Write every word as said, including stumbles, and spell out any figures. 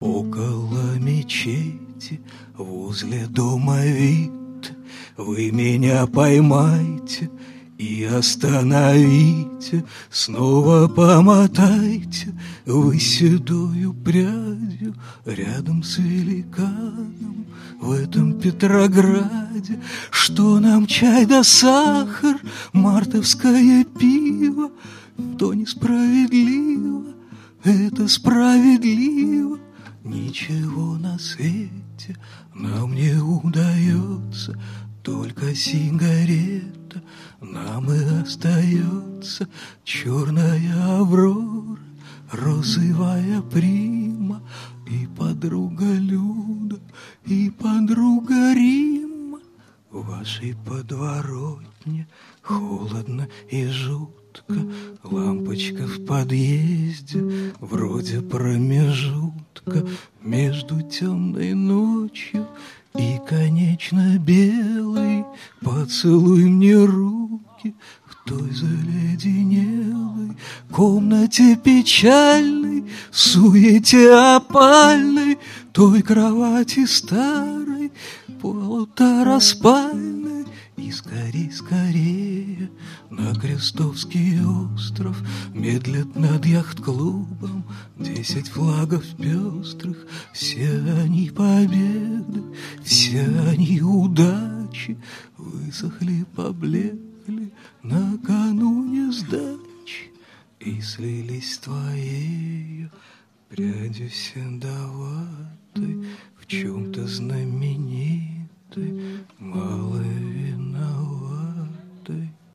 около мечети, возле дома вид. Вы меня поймайте и остановите, снова помотайте вы седою прядью рядом с великаном в этом Петрограде. Что нам чай да сахар, мартовское пиво, то несправедливо, это справедливо. Ничего на свете нам не удается, только сигарета нам и остается. Черная Аврора, розовая Прима, и подруга Люда, и подруга Рима. В вашей подворотне холодно и жутко, лампочка в подъезде вроде промежутка между темной ночью и, конечно, белый. Поцелуй мне руки в той заледенелой комнате печальной, в суете опальной, той кровати старой, полутораспальной. И скорей, скорее на Крестовский остров медлят над яхт-клубом десять флагов пестрых. Все они победы, все они удачи, высохли, поблекли накануне сдачи и слились с твоею прядью седоватой в чем-то знаменитой,